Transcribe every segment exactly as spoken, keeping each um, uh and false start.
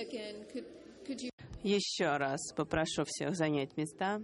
again, could, could you... Еще раз попрошу всех занять места.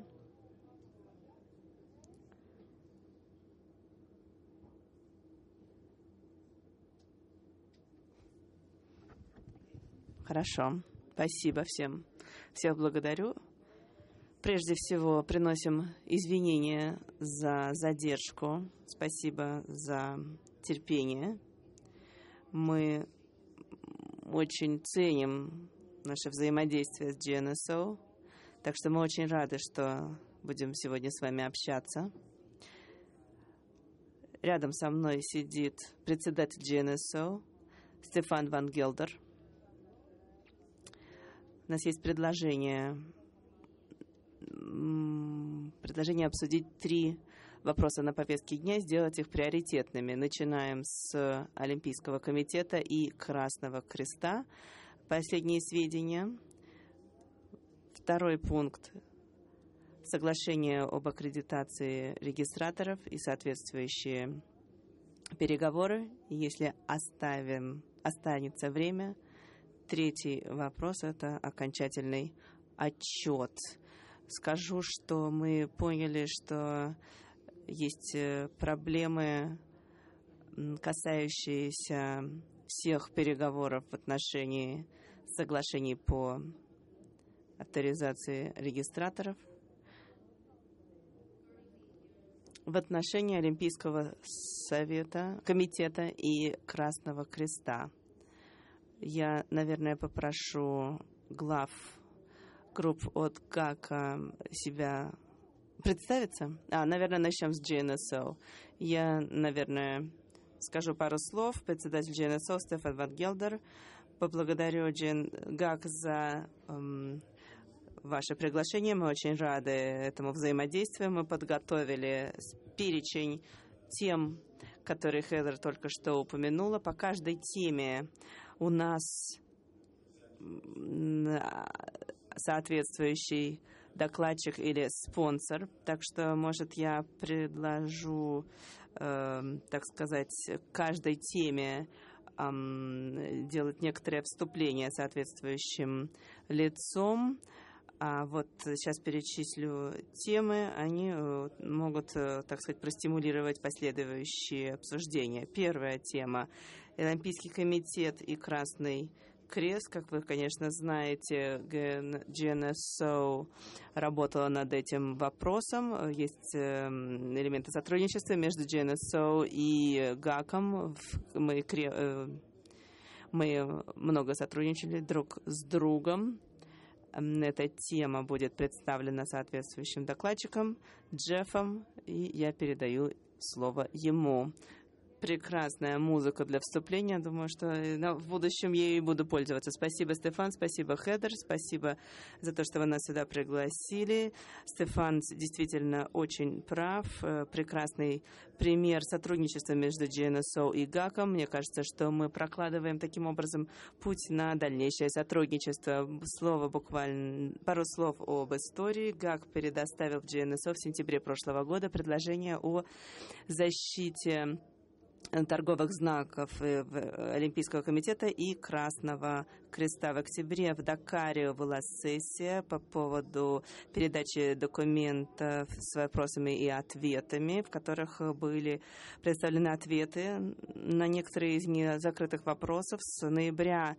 Хорошо. Спасибо всем. Всех благодарю. Прежде всего, приносим извинения за задержку. Спасибо за терпение. Мы очень ценим наше взаимодействие с джи эн эс о, так что мы очень рады, что будем сегодня с вами общаться. Рядом со мной сидит председатель джи эн эс о Стефан ван Гелдер. У нас есть предложение, предложение обсудить три вопроса на повестке дня, сделать их приоритетными. Начинаем с Олимпийского комитета и Красного Креста. Последние сведения. Второй пункт. Соглашение об аккредитации регистраторов и соответствующие переговоры, если оставим, останется время. Третий вопрос – это окончательный отчет. Скажу, что мы поняли, что есть проблемы, касающиеся всех переговоров в отношении соглашений по авторизации регистраторов. В отношении Олимпийского совета, комитета и Красного Креста. Я, наверное, попрошу глав групп от ГАКа себя представиться. А, наверное, начнем с джи эн эс о. Я, наверное, скажу пару слов. Председатель джи эн эс о Стефан ван Гелдер. Поблагодарю ГАК за эм, ваше приглашение. Мы очень рады этому взаимодействию. Мы подготовили перечень тем, которые Хедер только что упомянула. По каждой теме у нас соответствующий докладчик или спонсор. Так что, может, я предложу, э, так сказать, каждой теме э, делать некоторое вступление соответствующим лицом. А вот сейчас перечислю темы, они могут, так сказать, простимулировать последующие обсуждения. Первая тема – Олимпийский комитет и Красный Крест. Как вы, конечно, знаете, джи эн эс о работала над этим вопросом. Есть элементы сотрудничества между джи эн эс о и ГАКом. Мы, мы много сотрудничали друг с другом. Эта тема будет представлена соответствующим докладчиком Джеффом, и я передаю слово ему. Прекрасная музыка для вступления. Думаю, что в будущем я и буду пользоваться. Спасибо, Стефан, спасибо, Хедер, спасибо за то, что вы нас сюда пригласили. Стефан действительно очень прав. Прекрасный пример сотрудничества между джи эн эс о и ГАКом. Мне кажется, что мы прокладываем таким образом путь на дальнейшее сотрудничество. Слово буквально, пару слов об истории. ГАК предоставил в джи эн эс о в сентябре прошлого года предложение о защите торговых знаков Олимпийского комитета и Красного Креста. В октябре в Дакаре была сессия по поводу передачи документов с вопросами и ответами, в которых были представлены ответы на некоторые из незакрытых вопросов. С ноября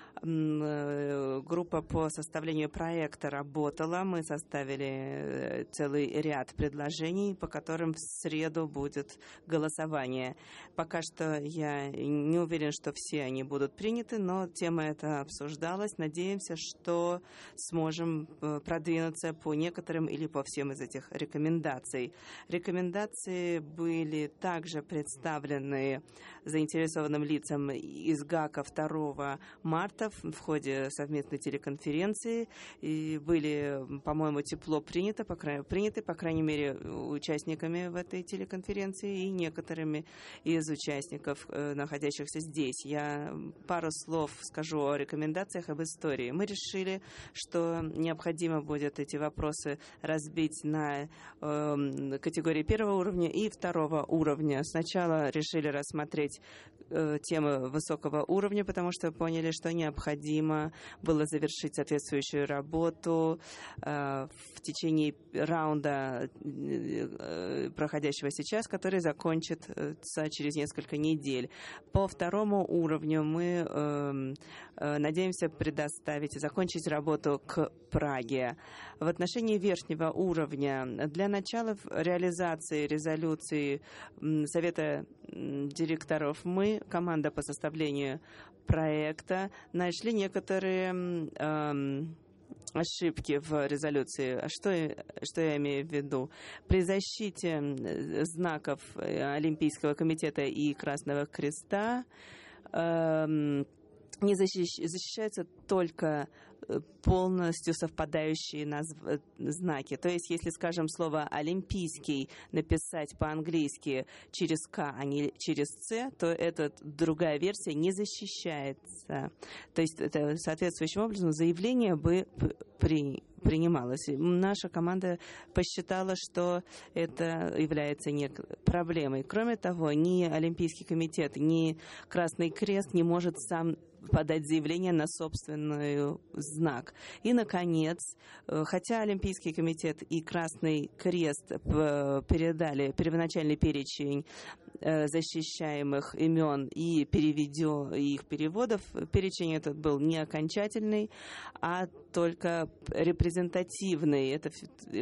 группа по составлению проекта работала. Мы составили целый ряд предложений, по которым в среду будет голосование. Пока что я не уверен, что все они будут приняты, но тема эта обсуждалась. Надеемся, что сможем продвинуться по некоторым или по всем из этих рекомендаций. Рекомендации были также представлены заинтересованным лицам из ГАКа второго марта в ходе совместной телеконференции, и были, по-моему, тепло приняты, по, край... приняты, по крайней мере, участниками в этой телеконференции и некоторыми из участников, находящихся здесь. Я пару слов скажу о рекомендациях, об истории. Мы решили, что необходимо будет эти вопросы разбить на э, категории первого уровня и второго уровня. Сначала решили рассмотреть э, темы высокого уровня, потому что поняли, что необходимо необходимо было завершить соответствующую работу в течение раунда, проходящего сейчас, который закончится через несколько недель. По второму уровню мы надеемся предоставить и закончить работу к Праге. В отношении верхнего уровня для начала реализации резолюции Совета директоров мы, команда по составлению проекта, нашли некоторые э, ошибки в резолюции. А что, что я имею в виду? При защите знаков Олимпийского комитета и Красного Креста э, не защищ, защищаются только полностью совпадающие назв... знаки. То есть, если, скажем, слово «олимпийский» написать по-английски через «к», а не через «ц», то эта другая версия не защищается. То есть, это соответствующим образом заявление бы при... принималось. Наша команда посчитала, что это является некой проблемой. Кроме того, ни Олимпийский комитет, ни Красный Крест не может сам подать заявление на собственный знак. И, наконец, хотя Олимпийский комитет и Красный Крест передали первоначальный перечень защищаемых имен и переведё, их переводов, перечень этот был не окончательный, а только репрезентативный. Это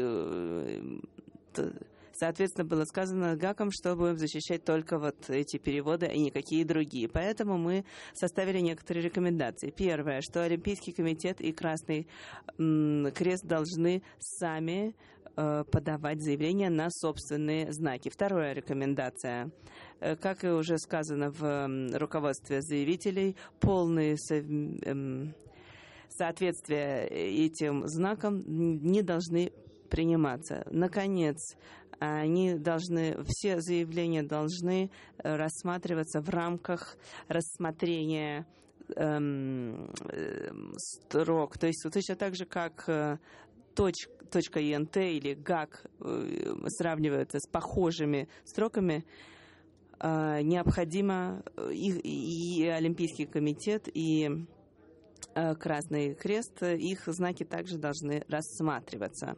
соответственно, было сказано ГАКом, что будем защищать только вот эти переводы и никакие другие. Поэтому мы составили некоторые рекомендации. Первое, что Олимпийский комитет и Красный Крест должны сами э, подавать заявления на собственные знаки. Вторая рекомендация. Как и уже сказано в руководстве заявителей, полное э, соответствие этим знакам не должны приниматься. Наконец, они должны, все заявления должны рассматриваться в рамках рассмотрения эм, строк. То есть точно так же, как э, точ, точка .ент или ГАК э, сравниваются с похожими строками, э, необходимо и, и, и Олимпийский комитет, и э, Красный Крест, их знаки также должны рассматриваться.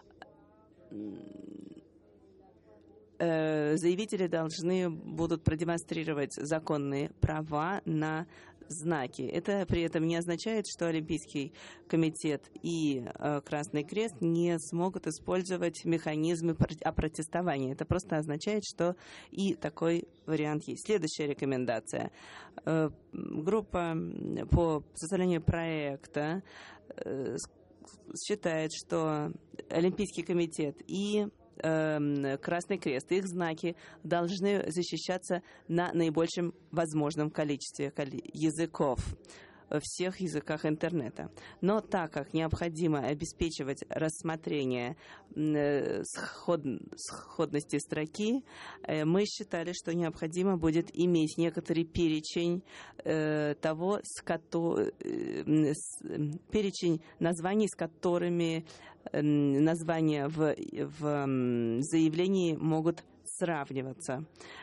Заявители должны будут продемонстрировать законные права на знаки. Это при этом не означает, что Олимпийский комитет и э, Красный Крест не смогут использовать механизмы опротестования. Это просто означает, что и такой вариант есть. Следующая рекомендация. Э, группа по составлению проекта э, считает, что Олимпийский комитет и Красный Крест, их знаки должны защищаться на наибольшем возможном количестве языков, всех языках интернета. Но так как необходимо обеспечивать рассмотрение сход... сходности строки, мы считали, что необходимо будет иметь некоторый перечень э, того, с кото... с... перечень названий, с которыми э, названия в, в заявлении могут сравниваться.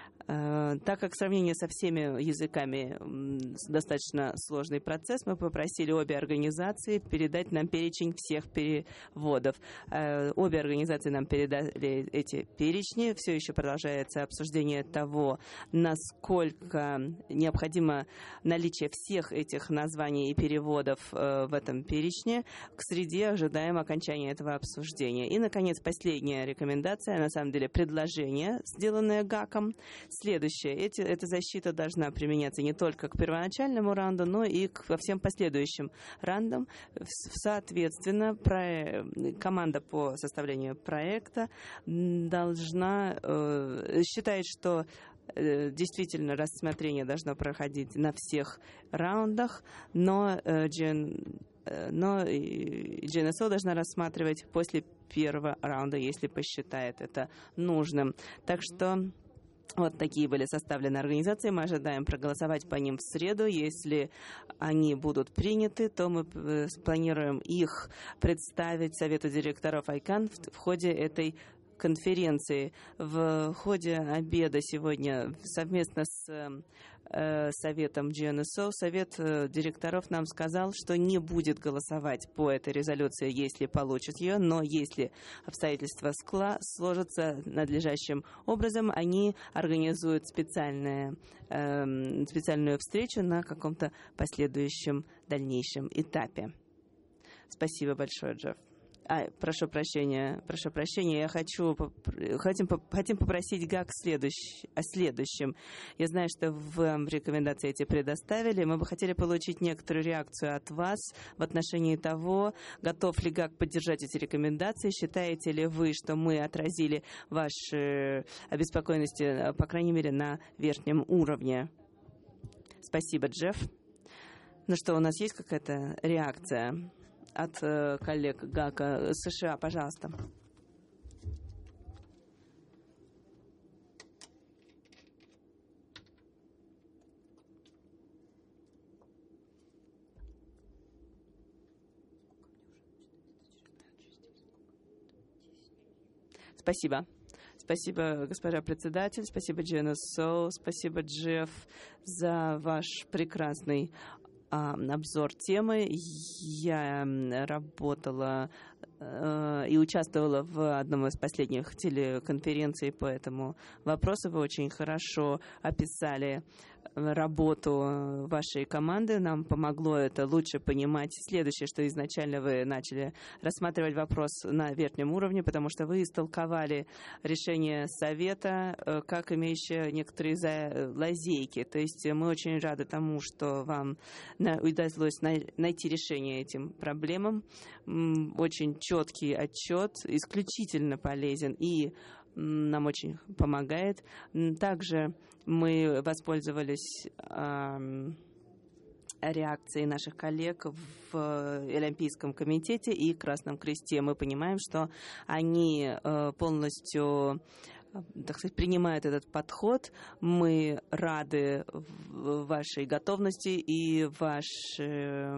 Так как сравнение со всеми языками достаточно сложный процесс, мы попросили обе организации передать нам перечень всех переводов. Обе организации нам передали эти перечни. Все еще продолжается обсуждение того, насколько необходимо наличие всех этих названий и переводов в этом перечне. К среде ожидаем окончания этого обсуждения. И, наконец, последняя рекомендация, на самом деле предложение, сделанное ГАКом. Следующее. Эти, эта защита должна применяться не только к первоначальному раунду, но и к во всем последующим раундам. Соответственно, про, команда по составлению проекта должна э, считает, что э, действительно рассмотрение должно проходить на всех раундах, но э, Джен но джи эн эс о должна рассматривать после первого раунда, если посчитает это нужным. Так что вот такие были составлены организации. Мы ожидаем проголосовать по ним в среду. Если они будут приняты, то мы планируем их представить Совету директоров ай кей эй эн в ходе этой конференции. В ходе обеда сегодня совместно с э, Советом джи эн эс о Совет э, директоров нам сказал, что не будет голосовать по этой резолюции, если получит ее, но если обстоятельства скла сложатся надлежащим образом, они организуют специальное, э, специальную встречу на каком-то последующем дальнейшем этапе. Спасибо большое, Джефф. А, прошу прощения, прошу прощения, я хочу, хотим, хотим попросить ГАК следующ, о следующем. Я знаю, что вам рекомендации эти предоставили. Мы бы хотели получить некоторую реакцию от вас в отношении того, готов ли ГАК поддержать эти рекомендации. Считаете ли вы, что мы отразили ваши обеспокоенности, по крайней мере, на верхнем уровне? Спасибо, Джефф. Ну что, у нас есть какая-то реакция от э, коллег ГАКа США, пожалуйста. Спасибо. Спасибо, госпожа председатель, спасибо, джи эн эс о, спасибо, Джефф, за ваш прекрасный обзор темы. Я работала э, и участвовала в одном из последних телеконференций по этому вопросу. Вы очень хорошо описали работу вашей команды. Нам помогло это лучше понимать следующее, что изначально вы начали рассматривать вопрос на верхнем уровне, потому что вы истолковали решение Совета как имеющее некоторые лазейки. То есть мы очень рады тому, что вам удалось найти решение этим проблемам. Очень четкий отчет, исключительно полезен и нам очень помогает. Также мы воспользовались э, реакцией наших коллег в Олимпийском комитете и Красном Кресте. Мы понимаем, что они э, полностью, так сказать, принимают этот подход. Мы рады вашей готовности и ваш, э,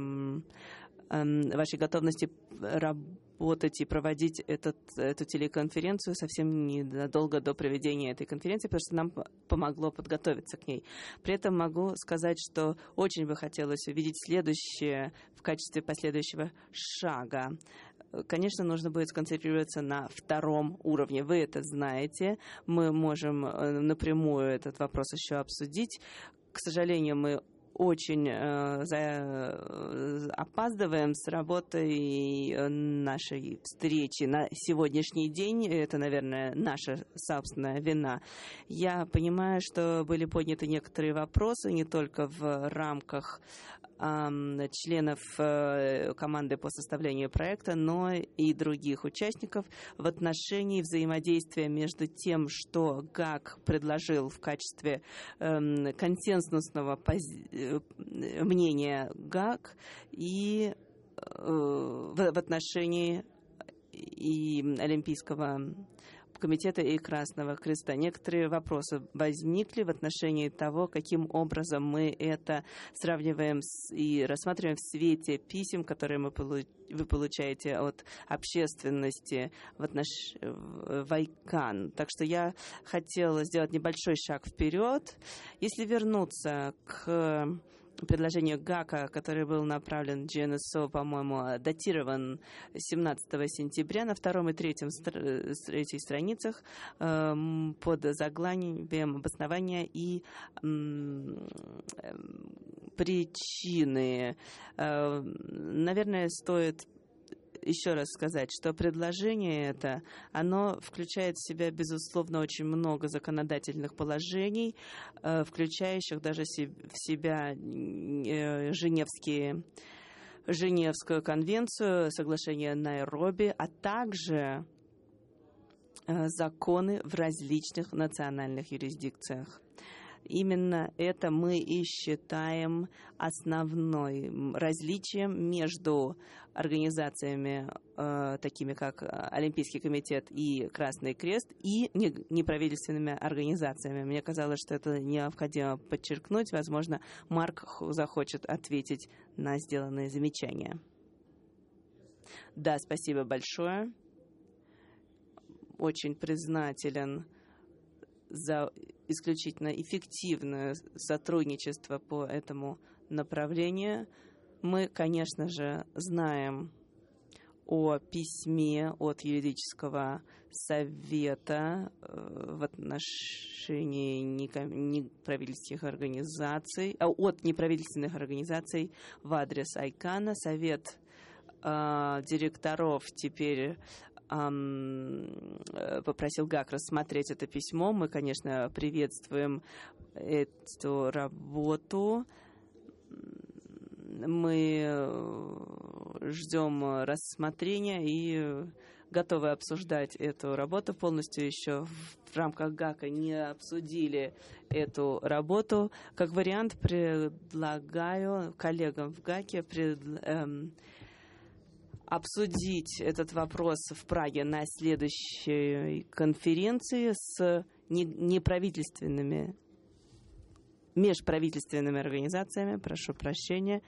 э, вашей готовности работать работать и проводить этот, эту телеконференцию совсем незадолго до проведения этой конференции, потому что нам помогло подготовиться к ней. При этом могу сказать, что очень бы хотелось увидеть следующее в качестве последующего шага. Конечно, нужно будет сконцентрироваться на втором уровне. Вы это знаете. Мы можем напрямую этот вопрос еще обсудить. К сожалению, мы очень э, за, э, опаздываем с работой нашей встречи на сегодняшний день. Это, наверное, наша собственная вина. Я понимаю, что были подняты некоторые вопросы не только в рамках э, членов э, команды по составлению проекта, но и других участников в отношении взаимодействия между тем, что ГАК предложил в качестве э, консенсусного пози- мнения ГАК и э, в, в отношении и Олимпийского комитета и Красного Креста. Некоторые вопросы возникли в отношении того, каким образом мы это сравниваем с, и рассматриваем в свете писем, которые мы получ, вы получаете от общественности в, отнош, в айкан. Так что я хотела сделать небольшой шаг вперед. Если вернуться к предложению ГАКа, который был направлен джи эн эс о, по-моему, датирован семнадцатого сентября на втором и третьем стр- третьей страницах э, под заглавием обоснования и э, причины. Э, наверное, стоит еще раз сказать, что предложение это, оно включает в себя, безусловно, очень много законодательных положений, э, включающих даже в себя э, Женевские, Женевскую конвенцию, соглашение Найроби, а также э, законы в различных национальных юрисдикциях. Именно это мы и считаем основным различием между организациями, э, такими как Олимпийский комитет и Красный Крест, и неправительственными организациями. Мне казалось, что это необходимо подчеркнуть. Возможно, Марк захочет ответить на сделанные замечания. Да, спасибо большое. очень признателен за исключительно эффективное сотрудничество по этому направлению. Мы, конечно же, знаем о письме от юридического совета в отношении неправительственных организаций, а от неправительственных организаций в адрес Айкана. Совет э, директоров теперь э, попросил ГАК рассмотреть это письмо. Мы, конечно, приветствуем эту работу. Мы ждем рассмотрения и готовы обсуждать эту работу. Полностью еще в рамках ГАКа не обсудили эту работу. Как вариант предлагаю коллегам в ГАКе пред, эм, обсудить этот вопрос в Праге на следующей конференции с неправительственными межправительственными организациями, прошу прощения.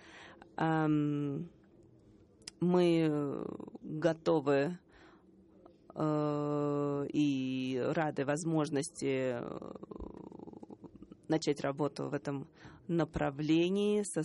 Мы готовы и рады возможности начать работу в этом направлении со,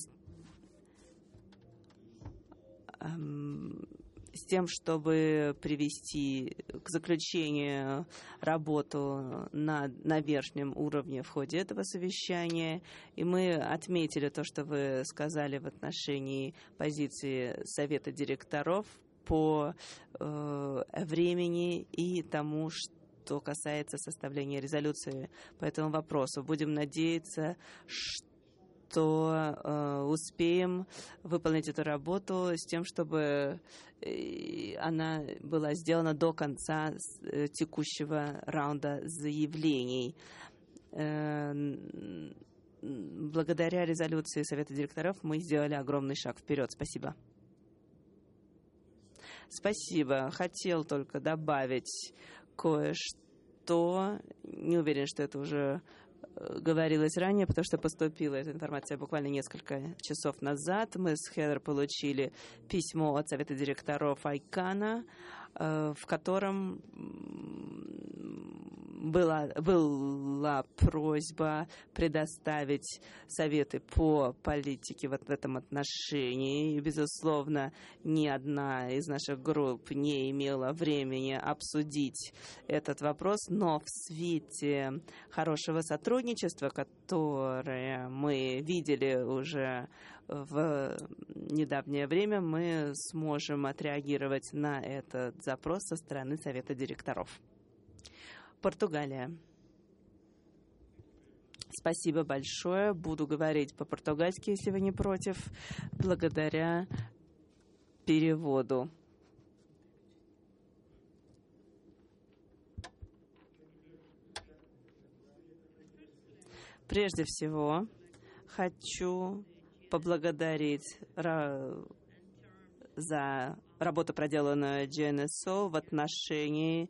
с тем, чтобы привести к заключению работу на, на верхнем уровне в ходе этого совещания. И мы отметили то, что вы сказали в отношении позиции Совета директоров по э, времени и тому, что касается составления резолюции по этому вопросу. Будем надеяться, что то э, успеем выполнить эту работу с тем, чтобы э, она была сделана до конца э, текущего раунда заявлений. Э, благодаря резолюции Совета директоров мы сделали огромный шаг вперед. Спасибо. Спасибо. Хотел только добавить кое-что. Не уверен, что это уже говорилось ранее, потому что поступила эта информация буквально несколько часов назад. Мы с Хедер получили письмо от Совета директоров Айкана, в котором была, была просьба предоставить советы по политике вот в этом отношении. И, безусловно, ни одна из наших групп не имела времени обсудить этот вопрос, но в свете хорошего сотрудничества, которое мы видели уже в недавнее время, мы сможем отреагировать на этот запрос со стороны Совета директоров. Португалия. Спасибо большое. Буду говорить по-португальски, если вы не против, благодаря переводу. Прежде всего, хочу поблагодарить за работу, проделанную джи эн эс о в отношении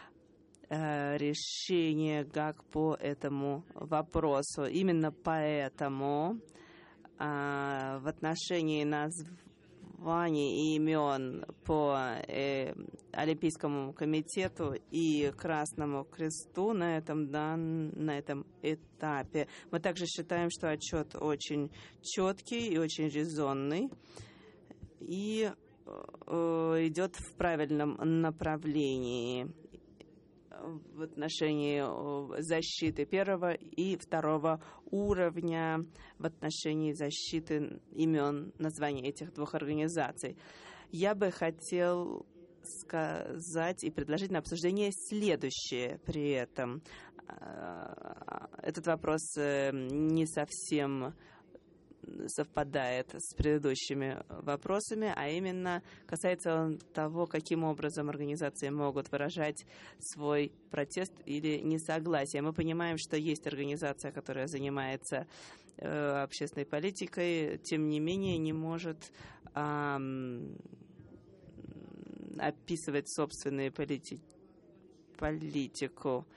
решения ГАК по этому вопросу. Именно поэтому а, в отношении названий и имен по э, Олимпийскому комитету и Красному Кресту на этом, да, на этом этапе мы также считаем, что отчет очень четкий и очень резонный и э, идет в правильном направлении в отношении защиты первого и второго уровня, в отношении защиты имен, названий этих двух организаций. Я бы хотел сказать и предложить на обсуждение следующее при этом. Этот вопрос не совсем совпадает с предыдущими вопросами, а именно касается он того, каким образом организации могут выражать свой протест или несогласие. Мы понимаем, что есть организация, которая занимается э, общественной политикой, тем не менее не может э, описывать собственную полити- политику.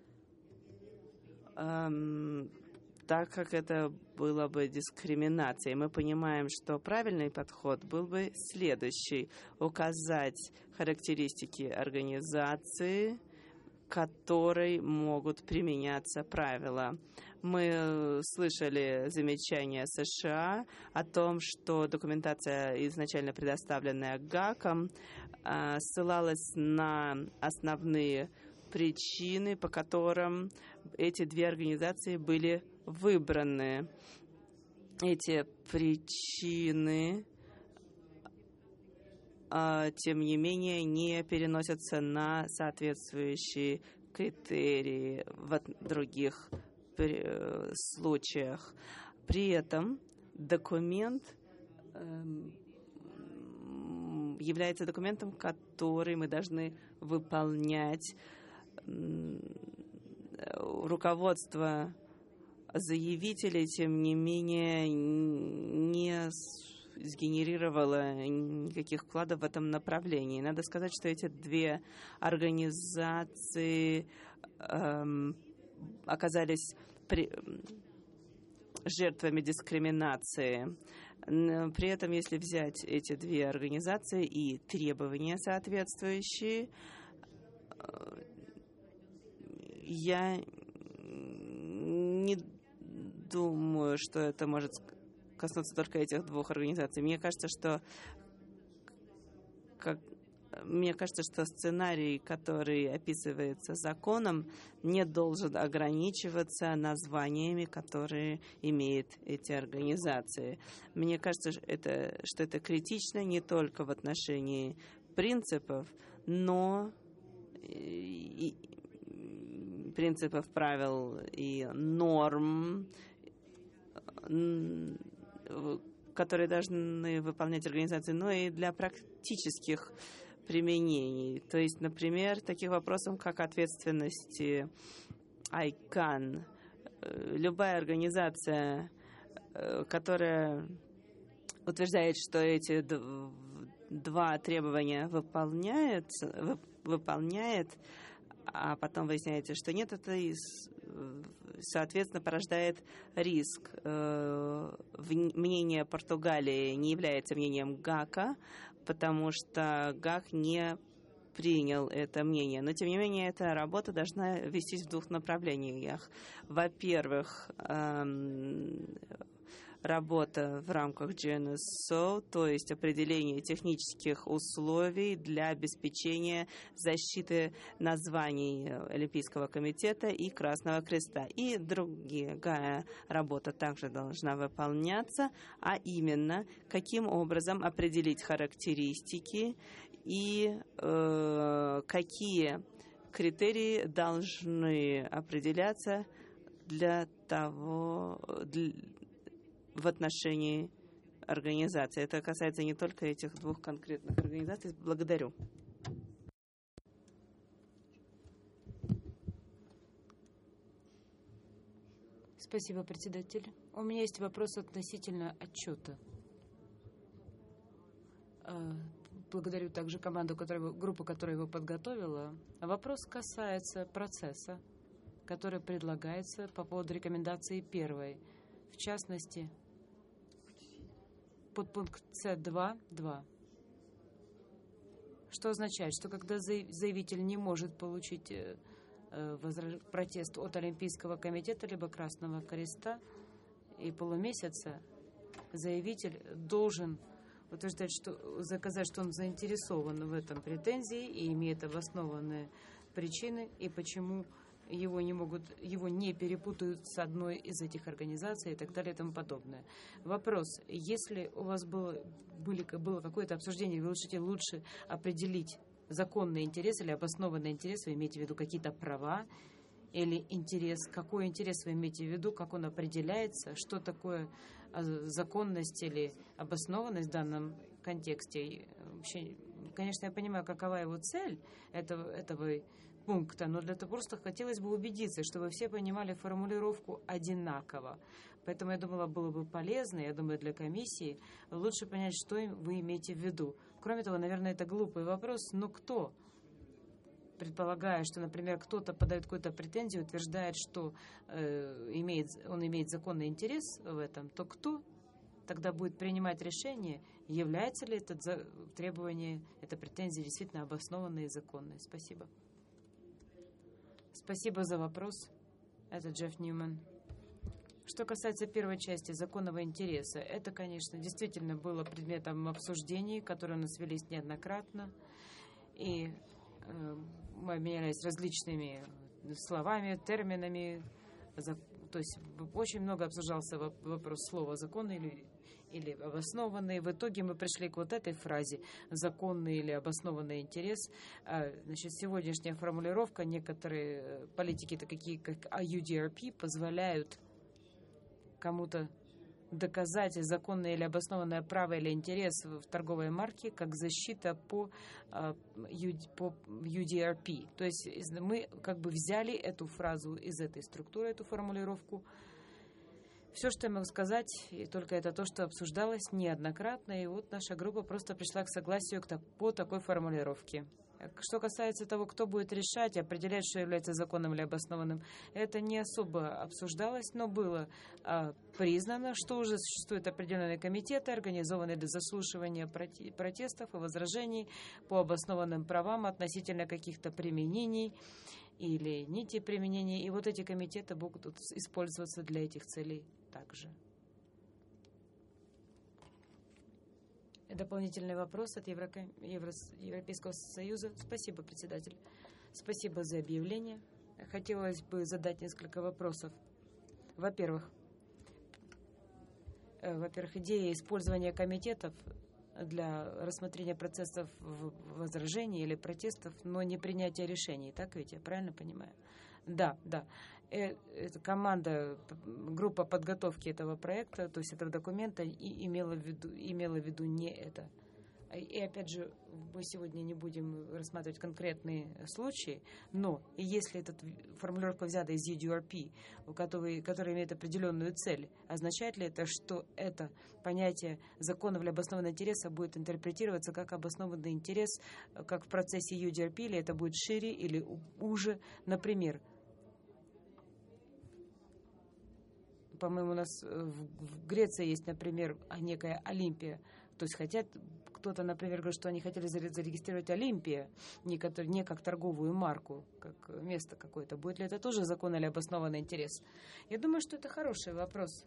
Э, так как это было бы дискриминацией. Мы понимаем, что правильный подход был бы следующий. Указать характеристики организации которой могут применяться правила. Мы слышали замечания США о том, что документация, изначально предоставленная ГАКом, ссылалась на основные причины, по которым эти две организации были выбраны. Эти причины, тем не менее, не переносятся на соответствующие критерии в других случаях. При этом документ является документом, который мы должны выполнять. Руководство заявителей, тем не менее, не сгенерировало никаких вкладов в этом направлении. Надо сказать, что эти две организации эм, оказались при, жертвами дискриминации. При этом, если взять эти две организации и требования соответствующие, я не думаю, что это может коснуться только этих двух организаций. Мне кажется, что как, мне кажется, что сценарий, который описывается законом, не должен ограничиваться названиями, которые имеют эти организации. Мне кажется, что это, что это критично не только в отношении принципов, но и принципов, правил и норм, которые должны выполнять организации, но и для практических применений. То есть, например, таких вопросов, как ответственности айкан. Любая организация, которая утверждает, что эти два требования выполняет, выполняет, а потом выясняется, что нет, это, соответственно, порождает риск. Мнение Португалии не является мнением ГАКа, потому что ГАК не принял это мнение. Но, тем не менее, эта работа должна вестись в двух направлениях. Во-первых, работа в рамках джи эн эс о, то есть определение технических условий для обеспечения защиты названий Олимпийского комитета и Красного Креста. И другая работа также должна выполняться, а именно, каким образом определить характеристики и э, какие критерии должны определяться для того, для, в отношении организации. Это касается не только этих двух конкретных организаций. Благодарю. Спасибо, председатель. У меня есть вопрос относительно отчета. Благодарю также команду, которая, группу, которая его подготовила. Вопрос касается процесса, который предлагается по поводу рекомендации первой. В частности, подпункт С два точка два. Что означает, что когда заявитель не может получить протест от Олимпийского комитета либо Красного Креста и полумесяца, заявитель должен утверждать, что, заказать, что он заинтересован в этом претензии и имеет обоснованные причины, и почему его не могут, его не перепутают с одной из этих организаций и так далее и тому подобное. Вопрос: если у вас было, были, было какое-то обсуждение, вы решите лучше определить законный интерес или обоснованный интерес, вы имеете в виду какие-то права, или интерес, какой интерес вы имеете в виду, как он определяется, что такое законность или обоснованность в данном контексте. Вообще, конечно, я понимаю, какова его цель этого, этого пункта, но для того просто хотелось бы убедиться, чтобы все понимали формулировку одинаково. Поэтому я думала, было бы полезно, я думаю, для комиссии лучше понять, что вы имеете в виду. Кроме того, наверное, это глупый вопрос, но кто? Предполагая, что, например, кто-то подает какую-то претензию, утверждает, что э, имеет, он имеет законный интерес в этом, то кто тогда будет принимать решение, является ли это требование, эта претензия действительно обоснованной и законной? Спасибо. Спасибо за вопрос. Это Джефф Ньюман. Что касается первой части законного интереса, это, конечно, действительно было предметом обсуждений, которые у нас велись неоднократно. И э, мы обменялись различными словами, терминами. За, то есть очень много обсуждался вопрос слова «законный» или, или «обоснованный». В итоге мы пришли к вот этой фразе «законный» или «обоснованный интерес». А, значит, сегодняшняя формулировка, некоторые политики, такие как ю ди ар пи, позволяют кому-то доказать законное или обоснованное право или интерес в торговой марке как защита по, по ю ди ар пи. То есть мы как бы взяли эту фразу из этой структуры, эту формулировку. Все, что я могу сказать, и только это то, что обсуждалось неоднократно, и вот наша группа просто пришла к согласию по такой формулировке. Что касается того, кто будет решать, определять, что является законным или обоснованным, это не особо обсуждалось, но было а, признано, что уже существуют определенные комитеты, организованные для заслушивания протестов и возражений по обоснованным правам относительно каких-то применений или нити применений. И вот эти комитеты будут использоваться для этих целей также. Дополнительный вопрос от Евро... Евро... Европейского Союза. Спасибо, председатель. Спасибо за объявление. Хотелось бы задать несколько вопросов. Во-первых, во-первых, идея использования комитетов для рассмотрения процессов возражений или протестов, но не принятия решений. Так ведь, я правильно понимаю? Да, да. Это команда, группа подготовки этого проекта, то есть этого документа, и имела в виду, имела в виду не это. И опять же, мы сегодня не будем рассматривать конкретные случаи, но если эта формулировка взята из ю ди ар пи, которая, которая имеет определенную цель, означает ли это, что это понятие законного или обоснованного интереса будет интерпретироваться как обоснованный интерес, как в процессе ю ди ар пи, или это будет шире или уже, например, по-моему, у нас в Греции есть, например, некая Олимпия. То есть хотят, кто-то, например, говорит, что они хотели зарегистрировать Олимпия, не как, не как торговую марку, как место какое-то. Будет ли это тоже законный или обоснованный интерес? Я думаю, что это хороший вопрос.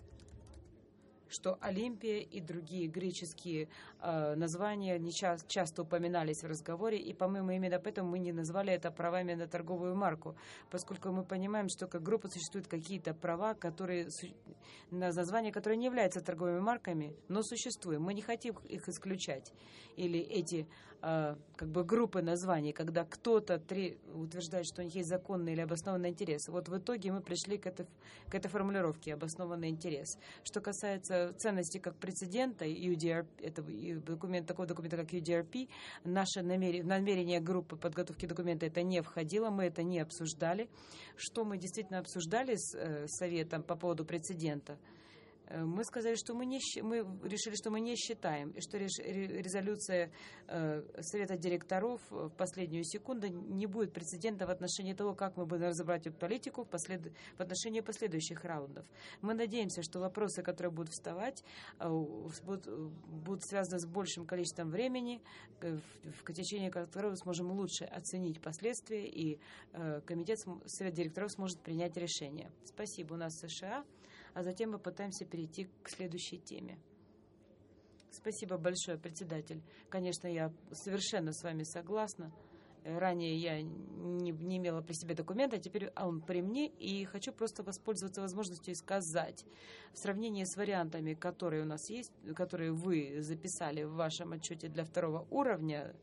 Что Олимпия и другие греческие э, названия не ча- часто упоминались в разговоре, и, по-моему, именно поэтому мы не назвали это правами на торговую марку, поскольку мы понимаем, что как группа существуют какие-то права, которые, на названия, которые не являются торговыми марками, но существуют. Мы не хотим их исключать. Или эти э, как бы группы названий, когда кто-то три, утверждает, что у них есть законный или обоснованный интерес. Вот в итоге мы пришли к этой, к этой формулировке «обоснованный интерес». Что касается ценности как прецедента, ю ди ар, это документ, такого документа, как ю ди ар пи, наше намерение, намерение группы подготовки документа это не входило, мы это не обсуждали. Что мы действительно обсуждали с э, Советом по поводу прецедента? Мы сказали, что мы, не, мы решили, что мы не считаем, и что резолюция э, Совета директоров в последнюю секунду не будет прецедента в отношении того, как мы будем разобрать эту политику в, послед... в отношении последующих раундов. Мы надеемся, что вопросы, которые будут вставать, э, будут, будут связаны с большим количеством времени, э, в, в течение которого мы сможем лучше оценить последствия, и э, комитет, Совет директоров сможет принять решение. Спасибо. У нас США. А затем мы пытаемся перейти к следующей теме. Спасибо большое, председатель. Конечно, я совершенно с вами согласна. Ранее я не, не имела при себе документа, а теперь он при мне, и хочу просто воспользоваться возможностью и сказать, в сравнении с вариантами, которые у нас есть, которые вы записали в вашем отчете для второго уровня,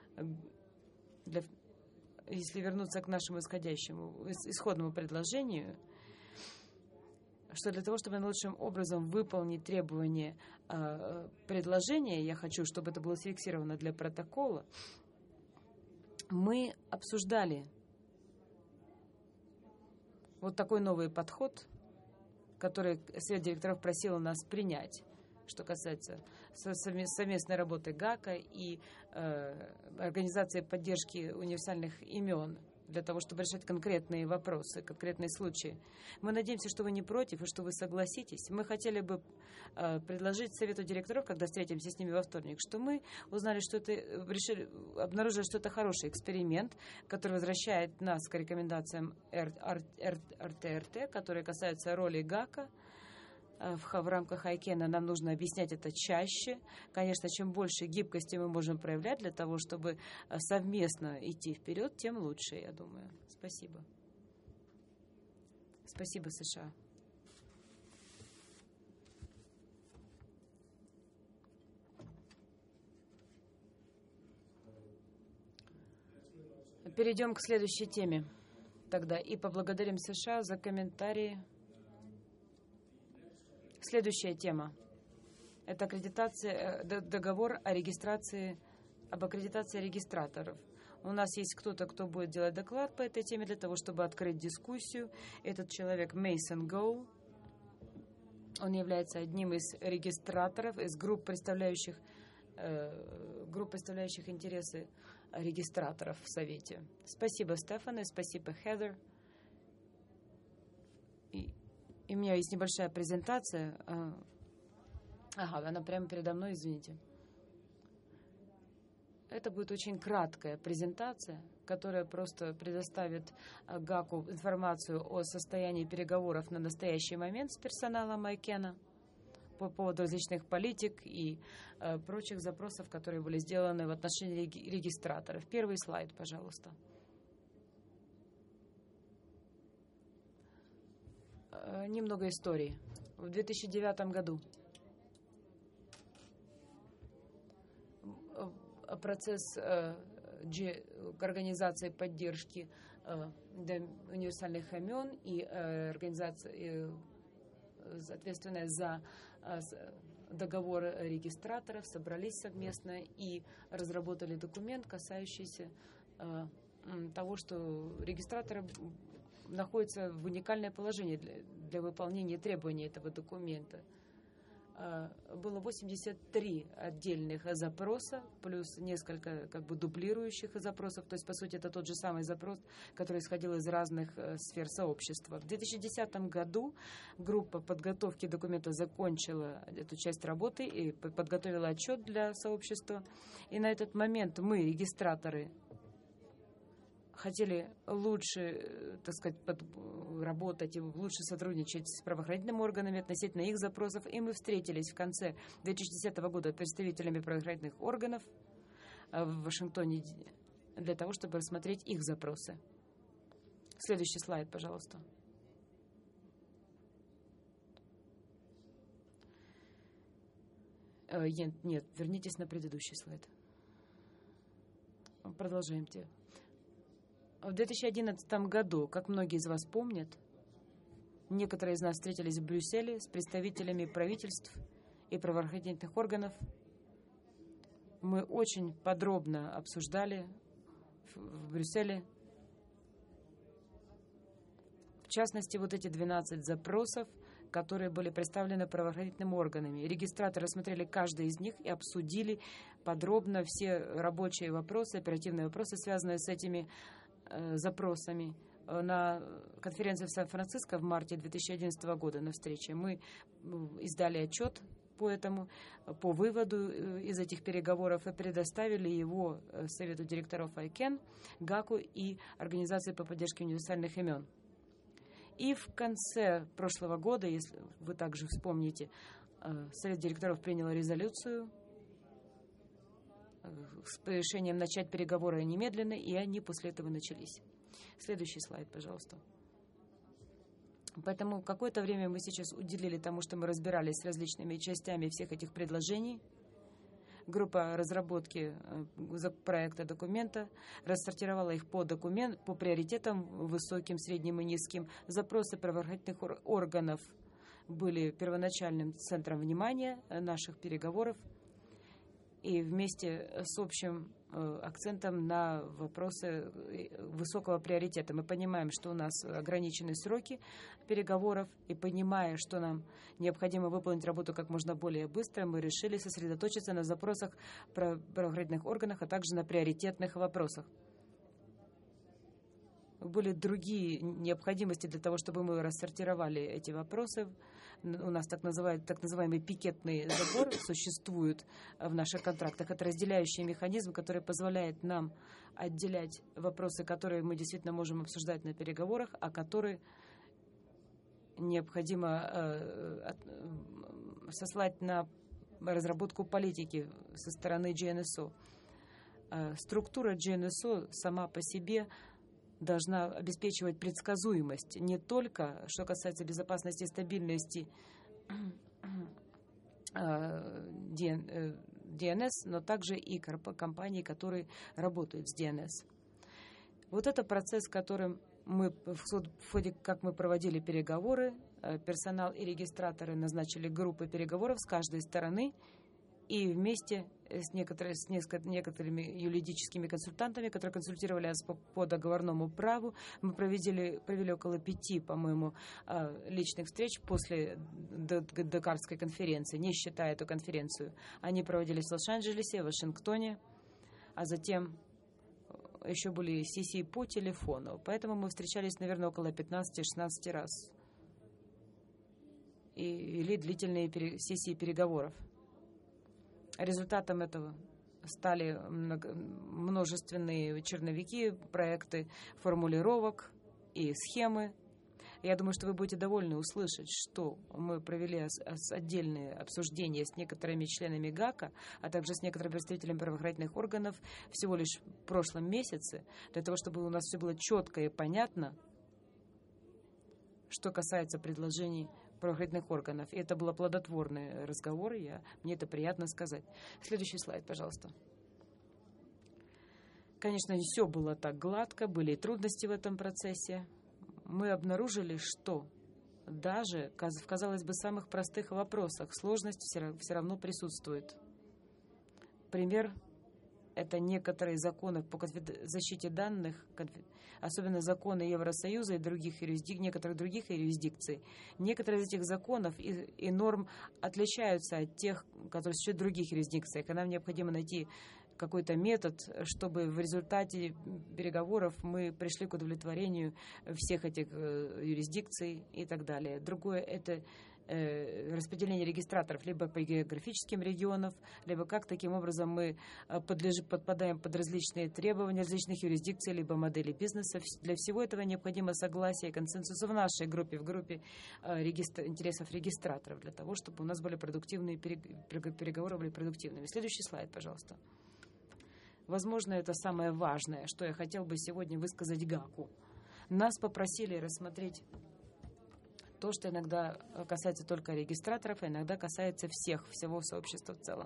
для, если вернуться к нашему исходящему, исходному предложению, что для того, чтобы наилучшим образом выполнить требования э, предложения, я хочу, чтобы это было зафиксировано для протокола, мы обсуждали вот такой новый подход, который Совет директоров просил нас принять, что касается совместной работы ГАКа и э, организации поддержки универсальных имен для того, чтобы решать конкретные вопросы, конкретные случаи. Мы надеемся, что вы не против и что вы согласитесь. Мы хотели бы э, предложить Совету директоров, когда встретимся с ними во вторник, что мы узнали, что это, решили, обнаружили, что это хороший эксперимент, который возвращает нас к рекомендациям эр тэ эр тэ, которые касаются роли ГАКа. В, в рамках ICANN нам нужно объяснять это чаще. Конечно, чем больше гибкости мы можем проявлять для того, чтобы совместно идти вперед, тем лучше, я думаю. Спасибо. Спасибо, США. Перейдем к следующей теме тогда и поблагодарим США за комментарии. Следующая тема – это аккредитация, договор о регистрации, об аккредитации регистраторов. У нас есть кто-то, кто будет делать доклад по этой теме для того, чтобы открыть дискуссию. Этот человек Мейсон Гоу. Он является одним из регистраторов, из групп, представляющих, э, групп, представляющих интересы регистраторов в Совете. Спасибо, Стефан, и спасибо, Хедер. И... И у меня есть небольшая презентация. Ага, она прямо передо мной, извините. Это будет очень краткая презентация, которая просто предоставит ГАКу информацию о состоянии переговоров на настоящий момент с персоналом ICANN по поводу различных политик и э, прочих запросов, которые были сделаны в отношении реги- регистраторов. Первый слайд, пожалуйста. Немного истории. В две тысячи девятом году процесс э, G, организации поддержки э, универсальных имен и э, организация, э, ответственная за э, договор регистраторов, собрались совместно и разработали документ, касающийся э, того, что регистраторы находится в уникальное положение для, для выполнения требований этого документа. Было восемьдесят три отдельных запроса, плюс несколько как бы дублирующих запросов. То есть, по сути, это тот же самый запрос, который исходил из разных сфер сообщества. В две тысячи десятом году группа подготовки документа закончила эту часть работы и подготовила отчет для сообщества. И на этот момент мы, регистраторы, хотели лучше, так сказать, под, работать и лучше сотрудничать с правоохранительными органами относительно их запросов. И мы встретились в конце две тысячи десятого года с представителями правоохранительных органов в Вашингтоне для того, чтобы рассмотреть их запросы. Следующий слайд, пожалуйста. Нет, нет, вернитесь на предыдущий слайд. Продолжаемте. В две тысячи одиннадцатом году, как многие из вас помнят, некоторые из нас встретились в Брюсселе с представителями правительств и правоохранительных органов. Мы очень подробно обсуждали в Брюсселе, в частности, вот эти двенадцать запросов, которые были представлены правоохранительными органами. Регистраторы рассмотрели каждый из них и обсудили подробно все рабочие вопросы, оперативные вопросы, связанные с этими запросами. На конференции в Сан-Франциско в марте две тысячи одиннадцатого года на встрече мы издали отчет по этому, по выводу из этих переговоров и предоставили его Совету директоров ICANN, ГАКу и Организации по поддержке универсальных имен. И в конце прошлого года, если вы также вспомните, Совет директоров принял резолюцию с решением начать переговоры немедленно, и они после этого начались. Следующий слайд, пожалуйста. Поэтому какое-то время мы сейчас уделили тому, что мы разбирались с различными частями всех этих предложений. Группа разработки проекта документа рассортировала их по документ, по приоритетам высоким, средним и низким. Запросы правоохранительных органов были первоначальным центром внимания наших переговоров. И вместе с общим э, акцентом на вопросы высокого приоритета. Мы понимаем, что у нас ограничены сроки переговоров, и понимая, что нам необходимо выполнить работу как можно более быстро, мы решили сосредоточиться на запросах правоохранительных органов, а также на приоритетных вопросах. были другие необходимости для того, чтобы мы рассортировали эти вопросы. У нас так, называют, так называемый пикетный забор существует в наших контрактах. Это разделяющий механизм, который позволяет нам отделять вопросы, которые мы действительно можем обсуждать на переговорах, а которые необходимо э, э, сослать на разработку политики со стороны джи эн эс о. Э, структура джи эн эс о сама по себе должна обеспечивать предсказуемость не только, что касается безопасности и стабильности ди эн эс, но также и компаний, которые работают с ди эн эс. Вот это процесс, которым мы в ходе, как мы проводили переговоры, персонал и регистраторы назначили группы переговоров с каждой стороны, и вместе с, некоторыми, с некоторыми юридическими консультантами, которые консультировали нас по, по договорному праву, мы провели, провели около пяти, по-моему, личных встреч после Дакарской конференции, не считая эту конференцию. Они проводились в Лос-Анджелесе, в Вашингтоне, а затем еще были сессии по телефону. Поэтому мы встречались, наверное, около пятнадцати-шестнадцати раз. И вели длительные пере, сессии переговоров. Результатом этого стали множественные черновики, проекты формулировок и схемы. Я думаю, что вы будете довольны услышать, что мы провели отдельные обсуждения с некоторыми членами ГАКа, а также с некоторыми представителями правоохранительных органов всего лишь в прошлом месяце, для того, чтобы у нас все было четко и понятно, что касается предложений правоохранительных органов. И это был плодотворный разговор, и я, мне это приятно сказать. Следующий слайд, пожалуйста. Конечно, не все было так гладко, были и трудности в этом процессе. Мы обнаружили, что даже в, казалось бы, самых простых вопросах сложность все равно присутствует. Пример – это некоторые законы по защите данных, особенно законы Евросоюза и других юрисдик... некоторых других юрисдикций. Некоторые из этих законов и, и норм отличаются от тех, которые существуют в других юрисдикциях, и нам необходимо найти какой-то метод, чтобы в результате переговоров мы пришли к удовлетворению всех этих э, юрисдикций и так далее. Другое – это э, распределение регистраторов либо по географическим регионам, либо как таким образом мы подлежи, подпадаем под различные требования различных юрисдикций, либо модели бизнеса. Для всего этого необходимо согласие и консенсус в нашей группе, в группе э, регистр... интересов регистраторов, для того, чтобы у нас были продуктивные переговоры, были продуктивными. Следующий слайд, пожалуйста. Возможно, это самое важное, что я хотел бы сегодня высказать ГАКу. Нас попросили рассмотреть то, что иногда касается только регистраторов, а иногда касается всех, всего сообщества в целом.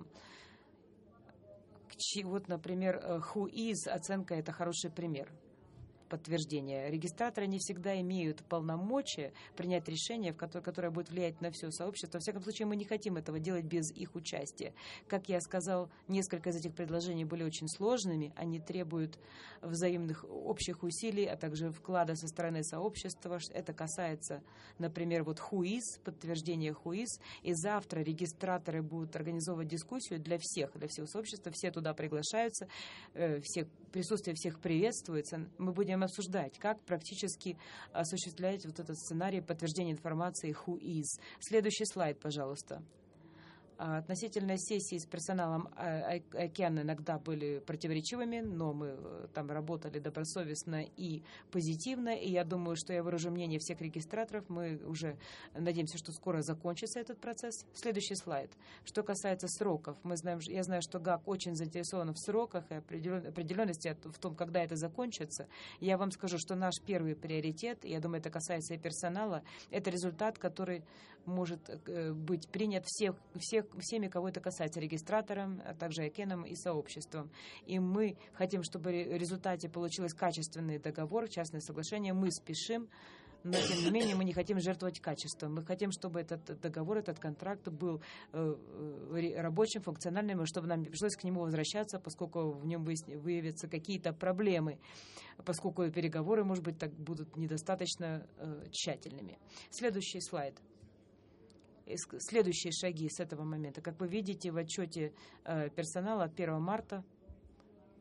Вот, например, who-is, оценка – это хороший пример. Подтверждения. Регистраторы не всегда имеют полномочия принять решение, в которое, которое будет влиять на все сообщество. Во всяком случае, мы не хотим этого делать без их участия. Как я сказал, несколько из этих предложений были очень сложными. Они требуют взаимных общих усилий, а также вклада со стороны сообщества. Это касается, например, вот who-is, подтверждение who-is. И завтра регистраторы будут организовывать дискуссию для всех, для всего сообщества. Все туда приглашаются, все, присутствие всех приветствуется. Мы будем обсуждать, как практически осуществлять вот этот сценарий подтверждения информации who-is. Следующий слайд, пожалуйста. Относительно сессии с персоналом Океана иногда были противоречивыми, но мы там работали добросовестно и позитивно, и я думаю, что я выражу мнение всех регистраторов. Мы уже надеемся, что скоро закончится этот процесс. Следующий слайд. Что касается сроков, мы знаем, я знаю, что ГАК очень заинтересован в сроках и определенности в том, когда это закончится. Я вам скажу, что наш первый приоритет, я думаю, это касается и персонала, это результат, который может быть принят всех, всех всеми, кого это касается, регистратором, а также Океаном и сообществом. И мы хотим, чтобы в результате получилось качественный договор, частное соглашение. Мы спешим, но, тем не менее, мы не хотим жертвовать качеством. Мы хотим, чтобы этот договор, этот контракт был э, рабочим, функциональным, и чтобы нам не пришлось к нему возвращаться, поскольку в нем выявятся какие-то проблемы, поскольку переговоры, может быть, так будут недостаточно э, тщательными. Следующий слайд. Следующие шаги с этого момента. Как вы видите в отчете персонала от первого марта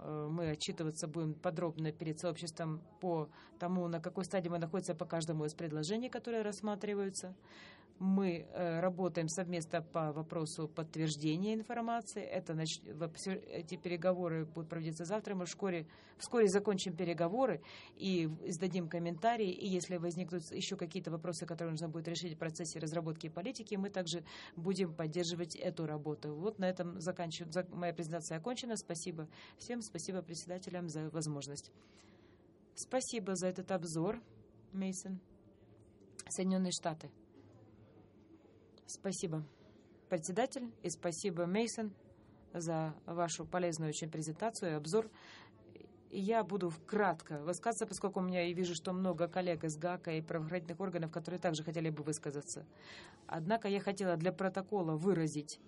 мы отчитываться будем подробно перед сообществом по тому, на какой стадии мы находимся по каждому из предложений, которые рассматриваются. Мы э, работаем совместно по вопросу подтверждения информации. Это нач... Эти переговоры будут проводиться завтра. Мы вскоре, вскоре закончим переговоры и издадим комментарии. И если возникнут еще какие-то вопросы, которые нужно будет решить в процессе разработки политики, мы также будем поддерживать эту работу. Вот на этом заканчиваю. Моя презентация окончена. Спасибо всем. Спасибо председателям за возможность. Спасибо за этот обзор, Мейсон. Соединенные Штаты. Спасибо, председатель, и спасибо, Мейсон, за вашу полезную очень презентацию и обзор. И я буду кратко высказываться, поскольку у меня я вижу, что много коллег из ГАКа и правоохранительных органов, которые также хотели бы высказаться. Однако я хотела для протокола выразить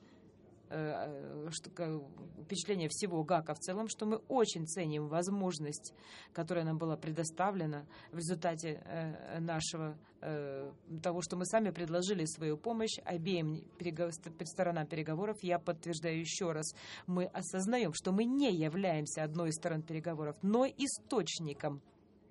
что, впечатление всего ГАКа в целом, что мы очень ценим возможность, которая нам была предоставлена в результате э, нашего э, того, что мы сами предложили свою помощь обеим перегов... сторонам переговоров. Я подтверждаю еще раз, мы осознаем, что мы не являемся одной из сторон переговоров, но источником,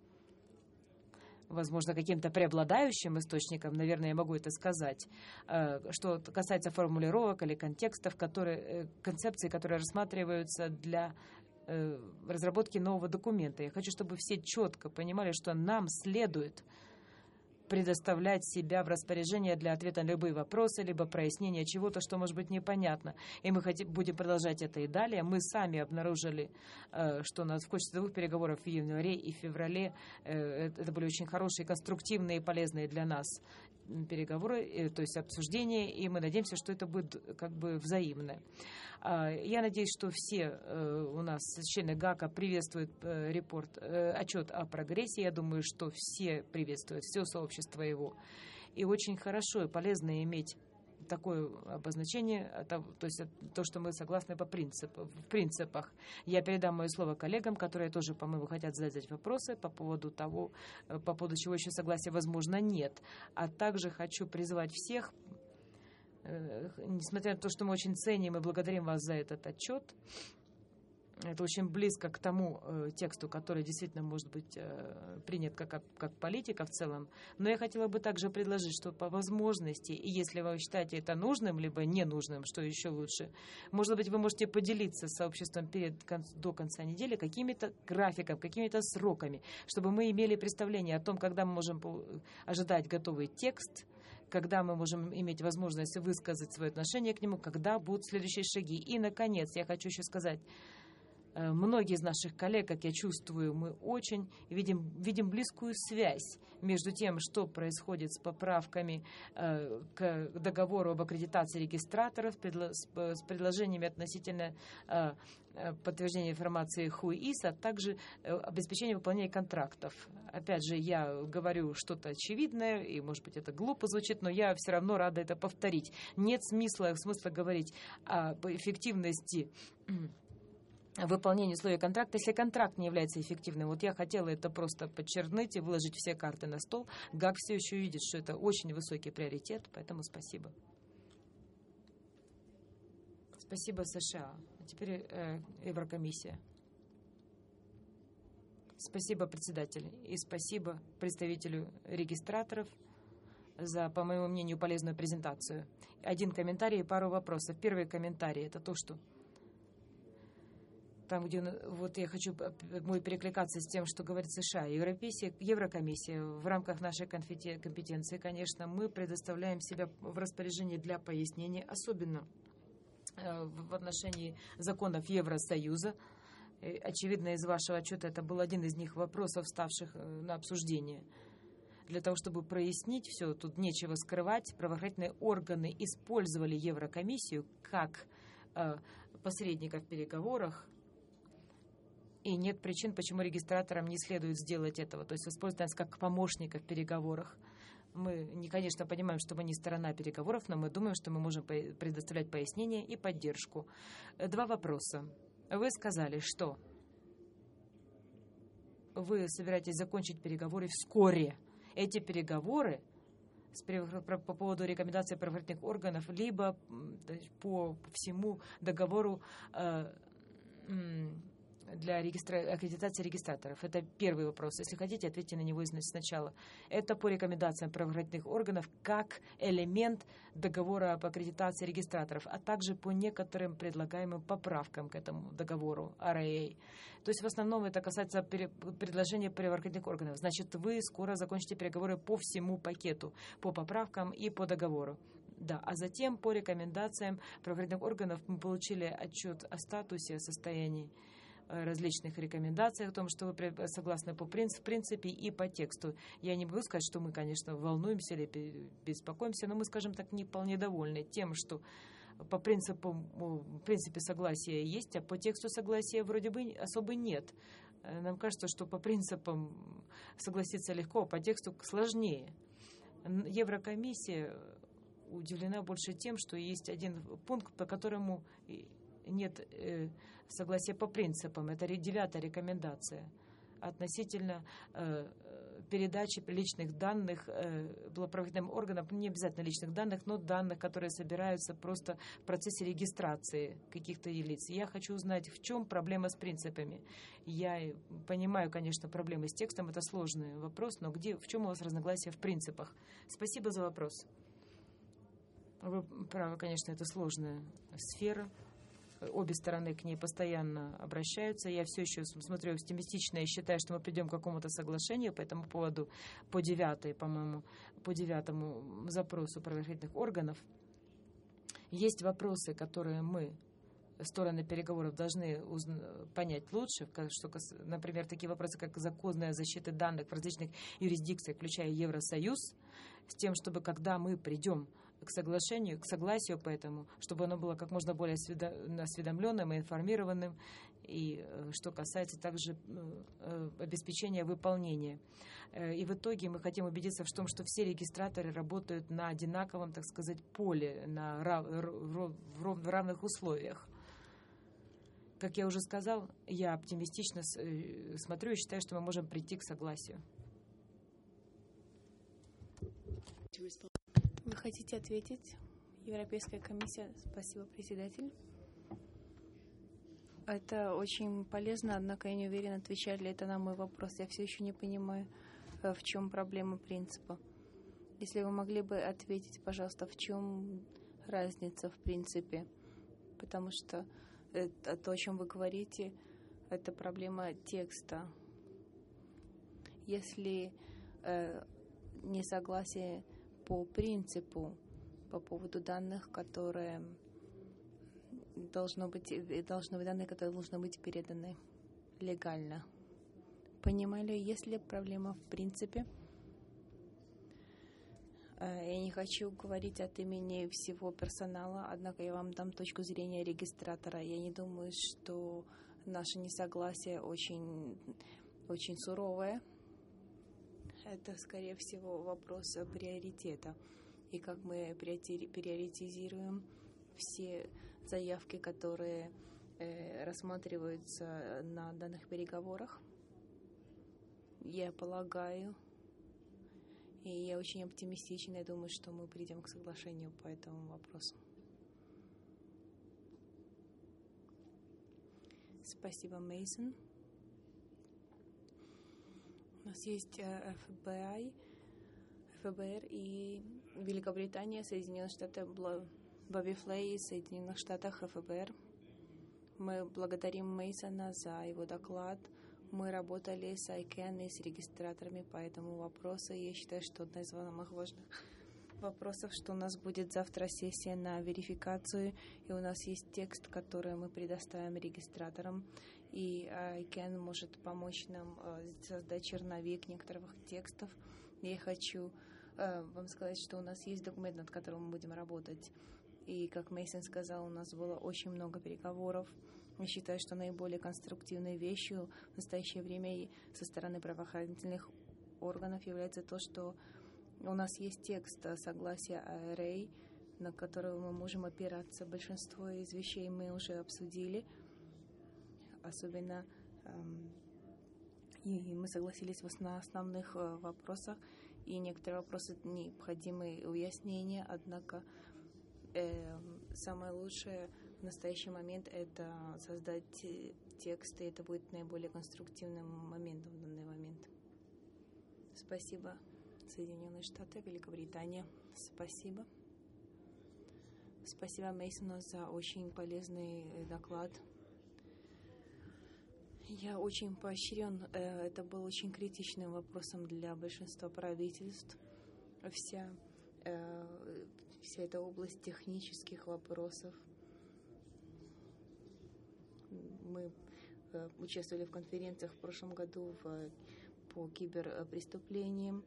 возможно, каким-то преобладающим источником, наверное, я могу это сказать, что касается формулировок или контекстов, которые, концепций, которые рассматриваются для разработки нового документа. Я хочу, чтобы все четко понимали, что нам следует предоставлять себя в распоряжение для ответа на любые вопросы, либо прояснения чего-то, что может быть непонятно. И мы хотим, будем продолжать это и далее. Мы сами обнаружили, э, что у нас в качестве двух переговоров в январе и феврале э, это были очень хорошие, конструктивные и полезные для нас переговоры, э, то есть обсуждения, и мы надеемся, что это будет как бы взаимно. Э, я надеюсь, что все э, у нас члены ГАКа приветствуют э, репорт, э, отчет о прогрессе. Я думаю, что все приветствуют, все сообщество его. И очень хорошо и полезно иметь такое обозначение, то, то есть то, что мы согласны по принципу, в принципах. Я передам мое слово коллегам, которые тоже, по-моему, хотят задать вопросы по поводу того, по поводу чего еще согласия, возможно, нет. А также хочу призвать всех, э, несмотря на то, что мы очень ценим и благодарим вас за этот отчет, это очень близко к тому э, тексту, который действительно может быть э, принят как, как политика в целом. Но я хотела бы также предложить, что по возможности, и если вы считаете это нужным, либо ненужным, что еще лучше, может быть, вы можете поделиться с сообществом перед, до конца недели какими-то графиками, какими-то сроками, чтобы мы имели представление о том, когда мы можем ожидать готовый текст, когда мы можем иметь возможность высказать свое отношение к нему, когда будут следующие шаги. И, наконец, я хочу еще сказать, многие из наших коллег, как я чувствую, мы очень видим, видим близкую связь между тем, что происходит с поправками э, к договору об аккредитации регистраторов, предло, с, с предложениями относительно э, подтверждения информации ХУИС, а также э, обеспечения выполнения контрактов. Опять же, я говорю что-то очевидное, и, может быть, это глупо звучит, но я все равно рада это повторить. Нет смысла, смысла говорить об эффективности выполнение условий контракта, если контракт не является эффективным. Вот я хотела это просто подчеркнуть и выложить все карты на стол. ГАК все еще видит, что это очень высокий приоритет, поэтому спасибо. Спасибо, США. А теперь э, Еврокомиссия. Спасибо, председатель, и спасибо представителю регистраторов за, по моему мнению, полезную презентацию. Один комментарий и пару вопросов. Первый комментарий – это то, что там, где вот я хочу мой перекликаться с тем, что говорит США, Европейская, Еврокомиссия, в рамках нашей компетенции, конечно, мы предоставляем себя в распоряжение для пояснения, особенно в отношении законов Евросоюза. Очевидно, из вашего отчета это был один из них вопросов, вставших на обсуждение. Для того, чтобы прояснить все, тут нечего скрывать, правоохранительные органы использовали Еврокомиссию как посредника в переговорах, и нет причин, почему регистраторам не следует сделать этого, то есть использовать нас как помощника в переговорах. Мы, не, конечно, понимаем, что мы не сторона переговоров, но мы думаем, что мы можем предоставлять пояснения и поддержку. Два вопроса. Вы сказали, что вы собираетесь закончить переговоры вскоре. Эти переговоры с, по поводу рекомендаций правоохранительных органов либо по всему договору э, для регистра... аккредитации регистраторов. Это первый вопрос. Если хотите, ответьте на него сначала. Это по рекомендациям правоохранительных органов как элемент договора об аккредитации регистраторов, а также по некоторым предлагаемым поправкам к этому договору ар эй эй. То есть в основном это касается пере... предложения правоохранительных органов. Значит, вы скоро закончите переговоры по всему пакету, по поправкам и по договору. Да, а затем по рекомендациям правоохранительных органов мы получили отчет о статусе, о состоянии различных рекомендаций, о том, что вы согласны по принципу, в принципе и по тексту. Я не могу сказать, что мы, конечно, волнуемся или беспокоимся, но мы, скажем так, не вполне довольны тем, что по принципу, в принципе согласия есть, а по тексту согласия вроде бы особо нет. Нам кажется, что по принципам согласиться легко, а по тексту сложнее. Еврокомиссия удивлена больше тем, что есть один пункт, по которому нет э, согласия по принципам. Это девятая рекомендация относительно э, передачи личных данных э, правоохранительным органам, не обязательно личных данных, но данных, которые собираются просто в процессе регистрации каких-то лиц. Я хочу узнать, в чем проблема с принципами. Я понимаю, конечно, проблемы с текстом, это сложный вопрос, но где, в чем у вас разногласия в принципах? Спасибо за вопрос. Вы правы, конечно, это сложная сфера. Обе стороны к ней постоянно обращаются. Я все еще смотрю оптимистично и считаю, что мы придем к какому-то соглашению по этому поводу по девятой, по-моему, по девятому запросу правоохранительных органов. Есть вопросы, которые мы, стороны переговоров, должны узна- понять лучше, что, например, такие вопросы, как законная защита данных в различных юрисдикциях, включая Евросоюз, с тем, чтобы когда мы придем к соглашению, к согласию по этому, чтобы оно было как можно более осведомленным и информированным, и что касается также обеспечения выполнения. И в итоге мы хотим убедиться в том, что все регистраторы работают на одинаковом, так сказать, поле, на рав... в равных условиях. Как я уже сказал, я оптимистично смотрю и считаю, что мы можем прийти к согласию. Вы хотите ответить? Европейская комиссия. Спасибо, председатель. Это очень полезно, однако я не уверена, отвечали ли это на мой вопрос. Я все еще не понимаю, в чем проблема принципа. Если вы могли бы ответить, пожалуйста, в чем разница в принципе? Потому что это, то, о чем вы говорите, это проблема текста. Если э, несогласие по принципу, по поводу данных, которые должно быть, должны быть данные, которые должны быть переданы легально. Понимали, есть ли проблема в принципе? Я не хочу говорить от имени всего персонала, однако я вам дам точку зрения регистратора. Я не думаю, что наше несогласие очень, очень суровое. Это, скорее всего, вопрос приоритета. И как мы приоритизируем все заявки, которые э, рассматриваются на данных переговорах. Я полагаю, и я очень оптимистична, и думаю, что мы придем к соглашению по этому вопросу. Спасибо, Мейсон. У нас есть эф бэ ай, эф бэ эр и Великобритания, Соединенные Штаты, Бобби Флей из Соединенных Штатов, эф бэ эр. Мы благодарим Мейсона за его доклад. Мы работали с ай кэн и с регистраторами по этому вопросу. И я считаю, что одна из самых важных вопросов, что у нас будет завтра сессия на верификацию, и у нас есть текст, который мы предоставим регистраторам, и ай кэн может помочь нам создать черновик некоторых текстов. Я хочу вам сказать, что у нас есть документ, над которым мы будем работать. И, как Мейсон сказал, у нас было очень много переговоров. Я считаю, что наиболее конструктивной вещью в настоящее время со стороны правоохранительных органов является то, что у нас есть текст согласия ар эй эй, на которого мы можем опираться. Большинство из вещей мы уже обсудили, особенно эм, и мы согласились на основных э, вопросах, и некоторые вопросы необходимы уяснения, однако э, самое лучшее в настоящий момент это создать текст, и это будет наиболее конструктивным моментом в данный момент. Спасибо, Соединенные Штаты, Великобритания. Спасибо. Спасибо Мейсону за очень полезный доклад. Я очень поощрен. Это был очень критичным вопросом для большинства правительств. Вся, вся эта область технических вопросов. Мы участвовали в конференциях в прошлом году в, по киберпреступлениям.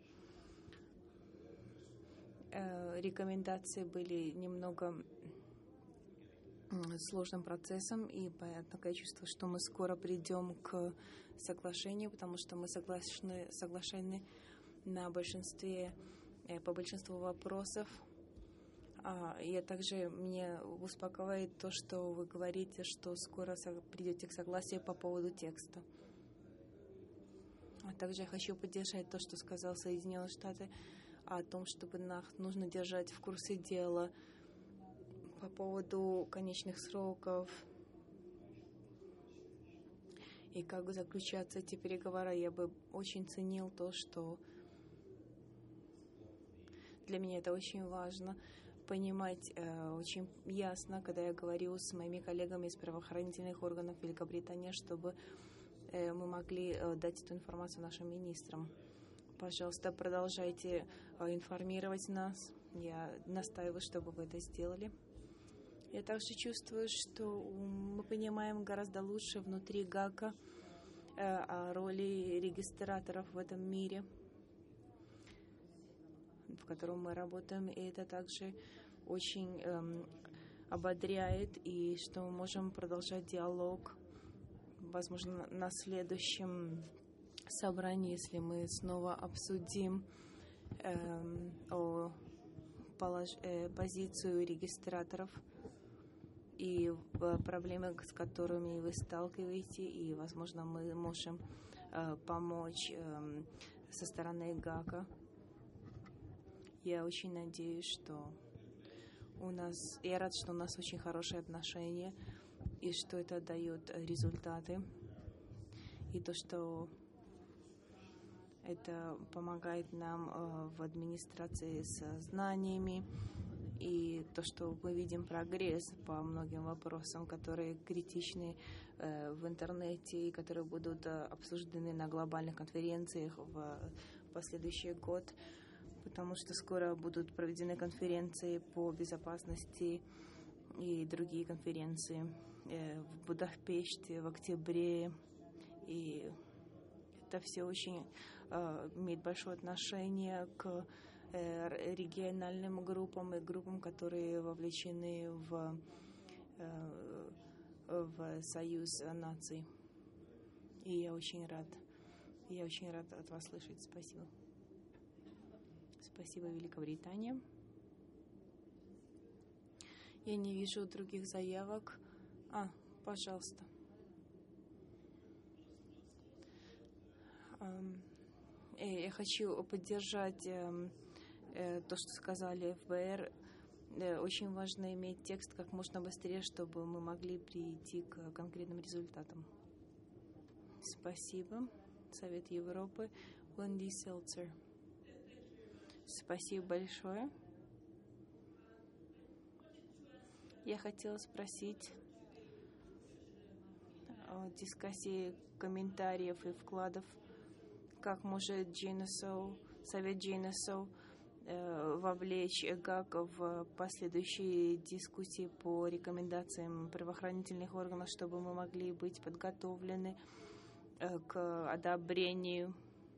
Рекомендации были немного сложным процессом, и такое чувство, что мы скоро придем к соглашению, потому что мы соглашены, соглашены на большинстве, по большинству вопросов. И также меня успокаивает то, что вы говорите, что скоро придете к согласию по поводу текста. А также я хочу поддержать то, что сказал Соединенные Штаты о том, чтобы нас нужно держать в курсе дела по поводу конечных сроков и как заключаться эти переговоры. Я бы очень ценил то, что для меня это очень важно понимать э, очень ясно, когда я говорю с моими коллегами из правоохранительных органов Великобритании, чтобы э, мы могли э, дать эту информацию нашим министрам. Пожалуйста, продолжайте э, информировать нас. Я настаиваю, чтобы вы это сделали. Я также чувствую, что мы понимаем гораздо лучше внутри ГАКа э, о роли регистраторов в этом мире, в котором мы работаем, и это также очень эм, ободряет, и что мы можем продолжать диалог, возможно, на следующем собрании, если мы снова обсудим эм, о полож... э, позицию регистраторов и проблемы, с которыми вы сталкиваетесь, и, возможно, мы можем э, помочь э, со стороны ГАКа. Я очень надеюсь, что у нас, я рад, что у нас очень хорошие отношения, и что это дает результаты, и то, что это помогает нам э, в администрации со знаниями, и то, что мы видим прогресс по многим вопросам, которые критичны э, в интернете и которые будут э, обсуждены на глобальных конференциях в последующий год, потому что скоро будут проведены конференции по безопасности и другие конференции э, в Будапеште в октябре, и это все очень э, имеет большое отношение к э, региональным группам и группам, которые вовлечены в, э, в Союз наций. И я очень рад, я очень рад от вас слышать. Спасибо. Спасибо, Великобритания. Я не вижу других заявок. А, пожалуйста. Я хочу поддержать то, что сказали эф бэ эр. Очень важно иметь текст как можно быстрее, чтобы мы могли прийти к конкретным результатам. Спасибо. Совет Европы. Wendy Seltzer. Спасибо большое. Я хотела спросить о дискуссии комментариев и вкладов, как может джей эн эс о, Совет джей эн эс о э, вовлечь ГАК в последующие дискуссии по рекомендациям правоохранительных органов, чтобы мы могли быть подготовлены э, к одобрению,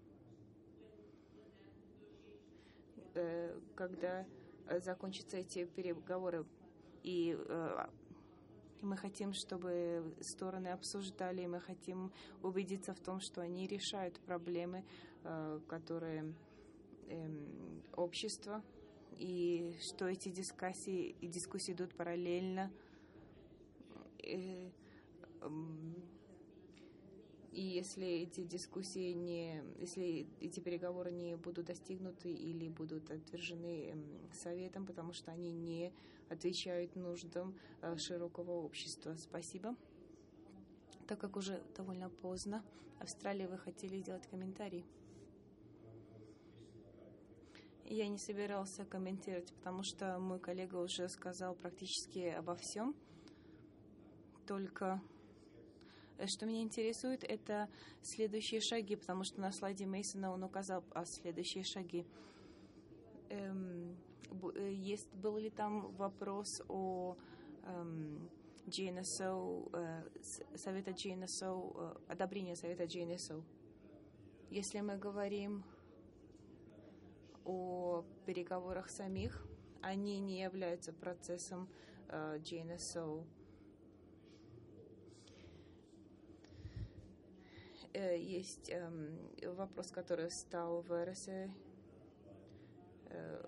когда закончатся эти переговоры. И э, мы хотим, чтобы стороны обсуждали, и мы хотим убедиться в том, что они решают проблемы, э, которые э, общество, и что эти дискуссии, и дискуссии идут параллельно. И, э, И если эти дискуссии не, если эти переговоры не будут достигнуты или будут отвержены советом, потому что они не отвечают нуждам широкого общества. Спасибо. Так как уже довольно поздно, Австралия, вы хотели сделать комментарий? Я не собирался комментировать, потому что мой коллега уже сказал практически обо всем. Только что меня интересует, это следующие шаги, потому что на слайде Мейсона он указал о следующие шаги. Эм, есть, был ли там вопрос о эм, джей эн эс о, э, совета джей эн эс о, э, одобрения совета джей эн эс о? Если мы говорим о переговорах самих, они не являются процессом э, джей эн эс о. Э, есть э, вопрос, который встал в эр эс э, э,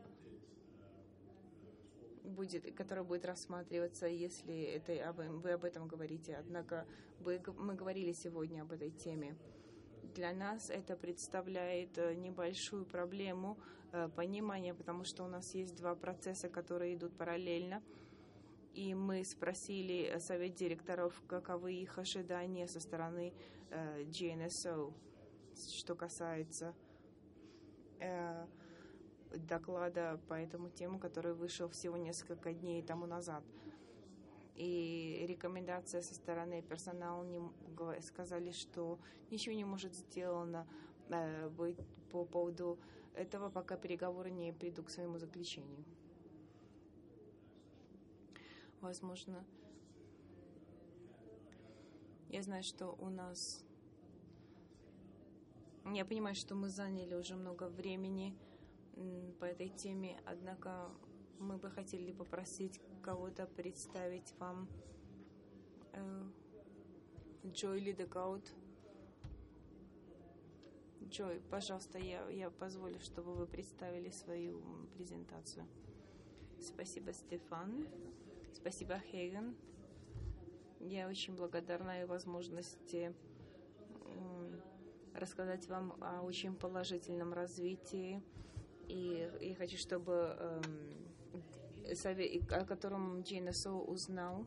будет, который будет рассматриваться, если это, вы об этом говорите. Однако вы, мы говорили сегодня об этой теме. Для нас это представляет небольшую проблему э, понимания, потому что у нас есть два процесса, которые идут параллельно. И мы спросили совет директоров, каковы их ожидания со стороны э, джей эн эс о, что касается э, доклада по этому тему, который вышел всего несколько дней тому назад. И рекомендация со стороны персонала не, сказали, что ничего не может сделано э, быть по поводу этого, пока переговоры не придут к своему заключению. Возможно, я знаю, что у нас... Я понимаю, что мы заняли уже много времени по этой теме, однако мы бы хотели попросить кого-то представить вам э, Джой Лидекаут. Джой, пожалуйста, я, я позволю, чтобы вы представили свою презентацию. Спасибо, Стефан. Спасибо, Хейген. Я очень благодарна и возможности э, рассказать вам о очень положительном развитии. И я хочу, чтобы... Э, совет, о котором джей эн эс о узнал,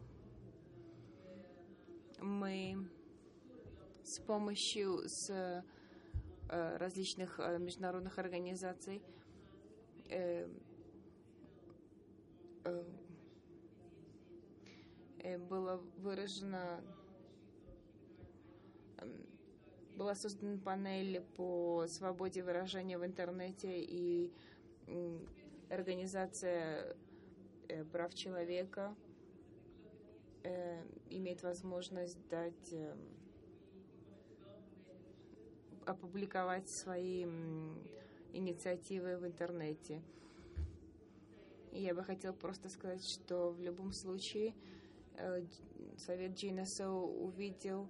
мы с помощью с, э, различных э, международных организаций э, э, было выражено, э, была создана панель по свободе выражения в интернете, и э, организация прав человека э, имеет возможность дать, э, опубликовать свои э, инициативы в интернете. И я бы хотела просто сказать, что в любом случае э, совет джей эн эс о увидел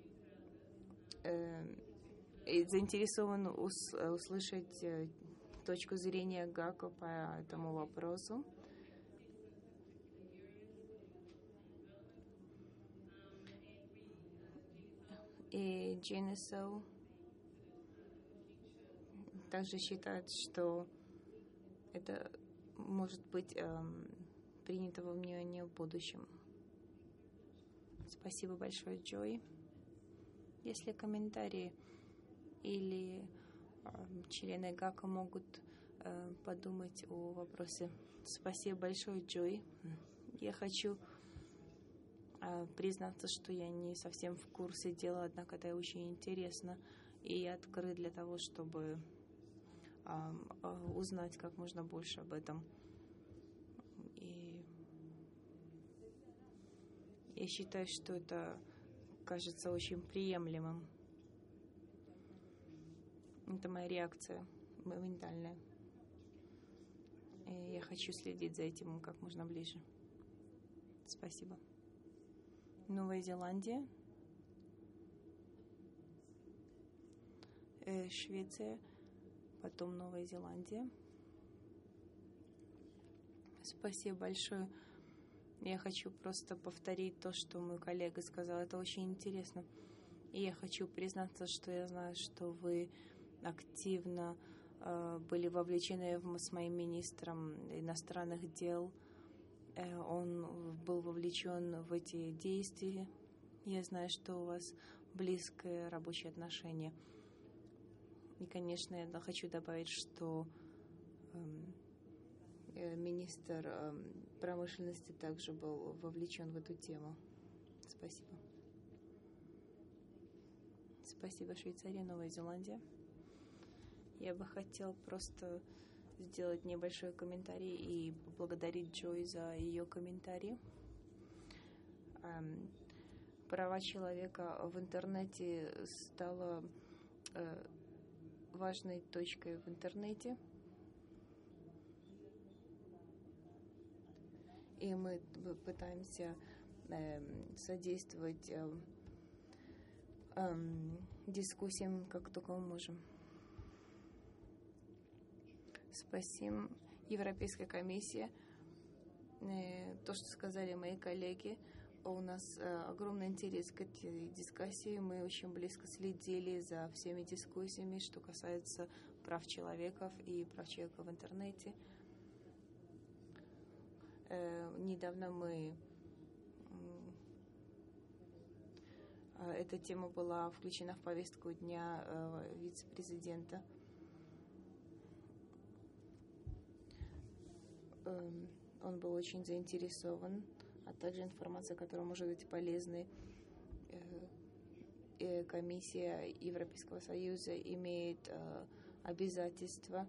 э, и заинтересован ус, услышать э, точку зрения ГАКО по этому вопросу. И джей эн эс о также считает, что это может быть эм, принято во внимание в будущем. Спасибо большое, Джой. Если комментарии или э, члены ГАКО могут э, подумать о вопросе. Спасибо большое, Джой. Я хочу признаться, что я не совсем в курсе дела, однако это очень интересно, и я открыт для того, чтобы а, узнать как можно больше об этом. И я считаю, что это кажется очень приемлемым. Это моя реакция моментальная. И я хочу следить за этим как можно ближе. Спасибо. Новая Зеландия, э, Швеция, потом Новая Зеландия. Спасибо большое. Я хочу просто повторить то, что мой коллега сказал. Это очень интересно. И я хочу признаться, что я знаю, что вы активно э, были вовлечены в, с моим министром иностранных дел. Он был вовлечен в эти действия, Я знаю, что у вас близкие рабочие отношения. И, конечно, я хочу добавить, что эм, э, министр эм, промышленности также был вовлечен в эту тему. Спасибо. Спасибо, Швейцария, Новая Зеландия. Я бы хотел просто сделать небольшой комментарий и поблагодарить Джой за ее комментарий. Эм, права человека в интернете стало э, важной точкой в интернете. И мы пытаемся э, содействовать э, э, дискуссиям, как только мы можем. Спасибо, Европейская комиссия. Э, то, что сказали мои коллеги, у нас э, огромный интерес к этой дискуссии. Мы очень близко следили за всеми дискуссиями, что касается прав человека и прав человека в интернете. Э, недавно мы... Э, эта тема была включена в повестку дня э, вице-президента. Э, он был очень заинтересован, а также информация, которая может быть полезной. Э, э, комиссия Европейского Союза имеет э, обязательство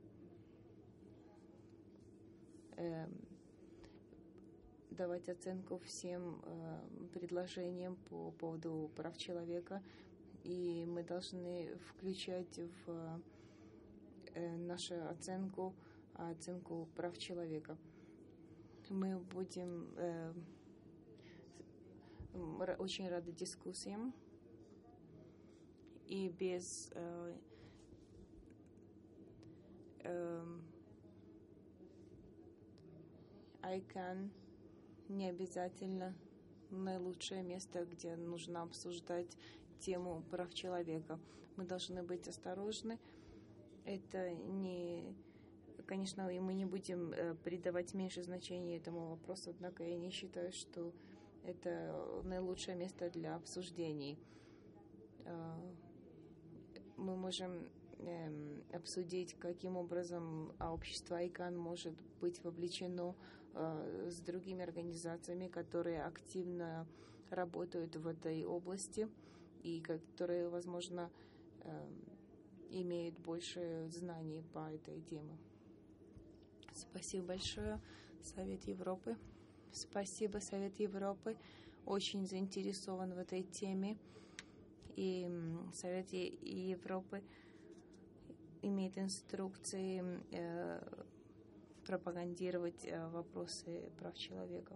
э, давать оценку всем э, предложениям по поводу прав человека, и мы должны включать в э, нашу оценку оценку прав человека. Мы будем э, очень рады дискуссиям, и без э, э, ICANN не обязательно наилучшее место, где нужно обсуждать тему прав человека. Мы должны быть осторожны. Это не... Конечно, и мы не будем придавать меньше значения этому вопросу, однако я не считаю, что это наилучшее место для обсуждений. Мы можем обсудить, каким образом общество ICANN может быть вовлечено с другими организациями, которые активно работают в этой области и которые, возможно, имеют больше знаний по этой теме. Спасибо большое, Совет Европы. Спасибо, Совет Европы. Очень заинтересован в этой теме. И Совет Европы имеет инструкции э, пропагандировать э, вопросы прав человека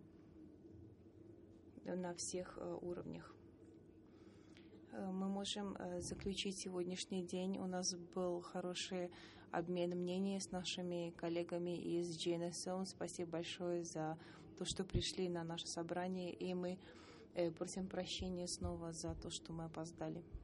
на всех э, уровнях. Э, мы можем э, заключить сегодняшний день. У нас был хороший обмен мнений с нашими коллегами из джи эн эс о. Спасибо большое за то, что пришли на наше собрание, и мы э, просим прощения снова за то, что мы опоздали.